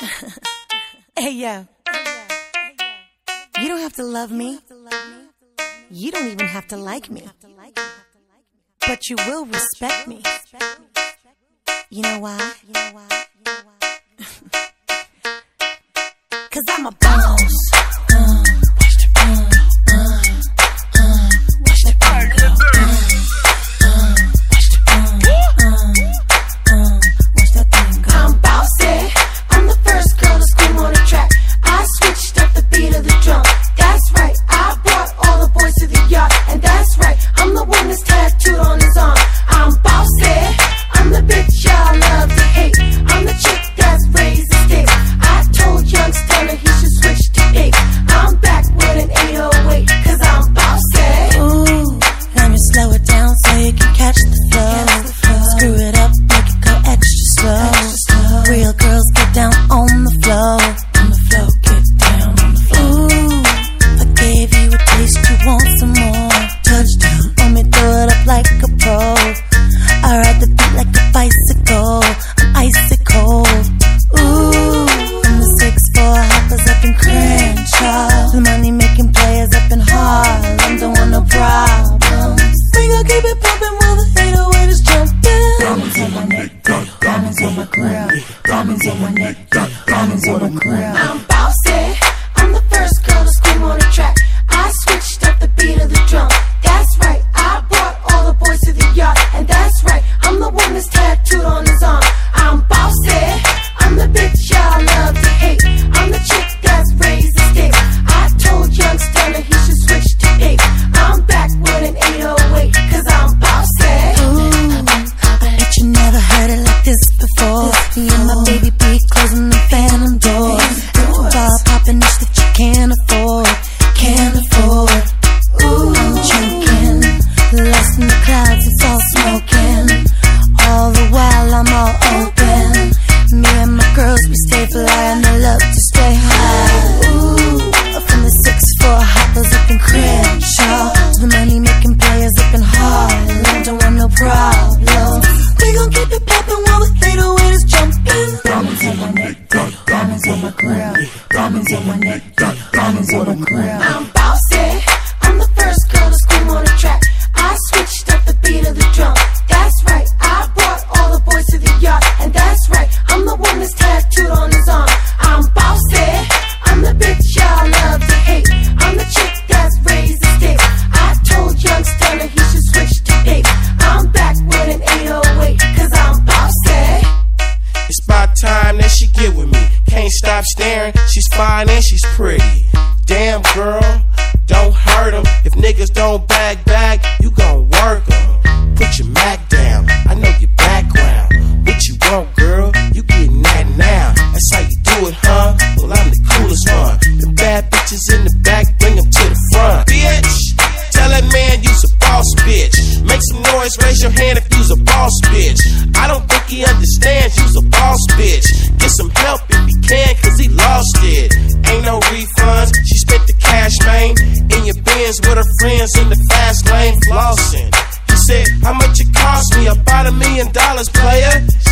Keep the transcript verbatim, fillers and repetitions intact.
Hey, yo. You don't have to love me. You don't even have to like me. But you will respect me. You know why? Cause I'm a boss. Diamonds on my neck, got diamonds on my crown. I'm bossy, I'm the first girl to scream on the track. I switched up the beat of the drum. That's right, I brought all the boys to the yard. And that's right, I'm the one that's tattooed on his arm. I'm bossy, I'm the bitch y'all love to hate. I'm the chick that's raised the stakes. I told young Stunner he should switch to eight. I'm back with an eight oh eight, cause I'm bossy. Ooh, I bet you never heard it like this before. Me and my baby be closing the phantom doors. Bar popping ish that you can't afford, can't afford. Ooh, I'm choking, lost in the clouds, it's all smoking. All the while I'm all open. Me and my girls, we stay fly and they love to stay high. Ooh, from the six four hoppers up in Crenshaw to the money making players up in Harlem. Don't want no problems. We gon' keep it poppin' while the eight oh eight is jumping. Diamonds on my neck, got diamonds on my crown. Diamonds on my neck, got diamonds on my crown. I'm bossy, I'm the first girl to scream on the track. I switched up the beat of the drum. That's right, I brought all the boys to the yard. And that's right, I'm the one that's tattooed on his arm. I'm bossy, I'm the bitch y'all love to hate. I'm the chick that's raised the stakes. I told young Stunner he should switch to eight. I'm back with an eight oh eight, cause I'm bossy. It's about time that she get with me. Can't stop staring, she's fine and she's pretty. Damn girl, don't hurt 'em. If niggas don't bag bag, you gon' work 'em. Put your Mac down, I know your background. What you want, girl? You getting that now. That's how you do it, huh? Well, I'm the coolest one. The bad bitches in the back, bring 'em to the front. Bitch, tell that man you's a boss bitch. Make some noise, raise your hand if you's a boss bitch. I don't think he understands you's a boss bitch. Get some help if he can, cause he lost it. Ain't no refunds, she spent the cash, man. In your Benz with her friends in the fast lane flossing. He said, how much it cost me? About a million dollars, player.